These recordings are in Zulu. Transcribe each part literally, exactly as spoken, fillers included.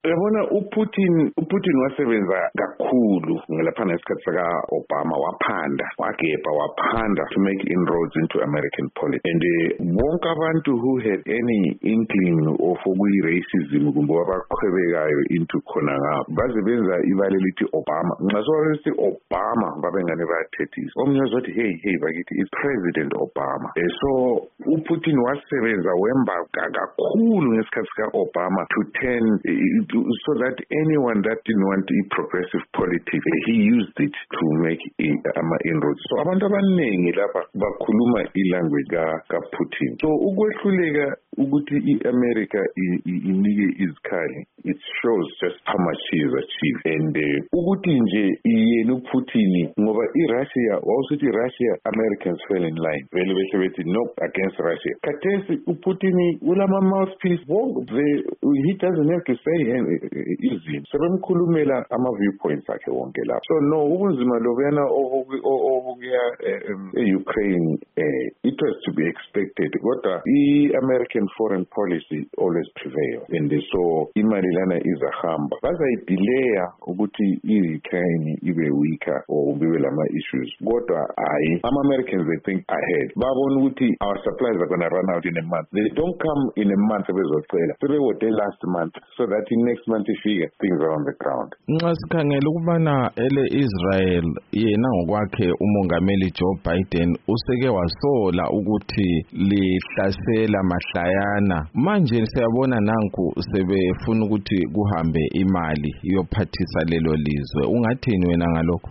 Yabona uPutin uPutin wasebenza kakhulu ngelapha ngesikhathi saka Obama, waphanda wagebha waphanda to make inroads into American politics, and bonke abantu who had any inkling of racism kumbe abaqhubekayo into khona ngapho baze benza ibale lithi Obama nxa sokuthi Obama babengane bayathethisa omnye uzothi hey hey bakithi is President Obama. Eh, so uPutin wasebenza wemba kakhulu ngesikhathi sika Obama to turn uh, so that anyone that didn't want a progressive politics, he used it to make ama inroads. So abantu abaningi lapha bakhuluma ilanguage ka Putin. So ukwehluleka ukuthi iAmerica inike izikhali, it shows just how much she has achieved. And ukuthi nje yena uPutin ngoba iRussia wawusithi Russia Americans fell in line vele behle bethi no against Russia. Khathesi uPutin ulama mouthpiece, he doesn't have to say izinto sebemkhulumela ama viewpoints akhe wonke lapho. So no ubunzima lobuyana obukuya eUkraine, it was to be expected, kodwa iAmerican foreign policy always prevails, and so imali lana izahamba bazayidelaya ukuthi iUkraine ibe weaker or bibe lama issues, kodwa ayi ama-Americans they think ahead, babona ukuthi our supplies are going to run out in a month. They don't come in a month bezocela sebewote last month so that in next month ifike things are on the ground. Nxa sikhangela ukubana ele Israel yena ngokwakhe umongameli Joe Biden useke wasola ukuthi lihlasela mahlayana, manje siyabona nanku sebefuna ukuthi kuhambe imali yophathisa lelo lizwe. Ungathini wena ngalokho?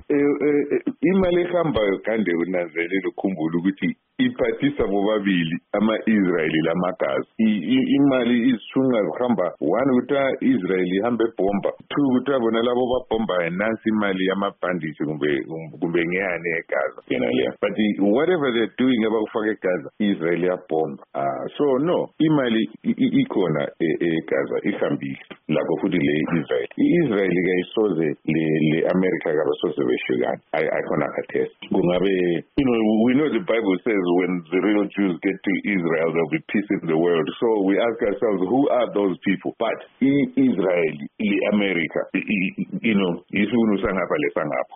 Imali ehambayo kande unanzelela ukukhumbula ukuthi iphathisa bobabili ama-Israeli lamagazi. Imali izishunga zihamba, one kuthiwa Israel ihambe bomba, two kuthiwa bona labo babomba nansi imali yamabhandisi kumbe kumbe ngeyane eGaza yena leya. But whatever they're doing abakufaka eGaza, Israel yabomba. Ah, so no, imali ikhona eGaza ihambile lapho futhi le Israel. Israel kayisoze le le America kabasoze beshukana. Ayikhona khathesi. Kungabe, you know, we know the Bible says when the real Jews get to Israel, there'll be peace in the world. So we ask ourselves, who are those people? But in Israel, in America, you know, isunu sangapha le sangapha.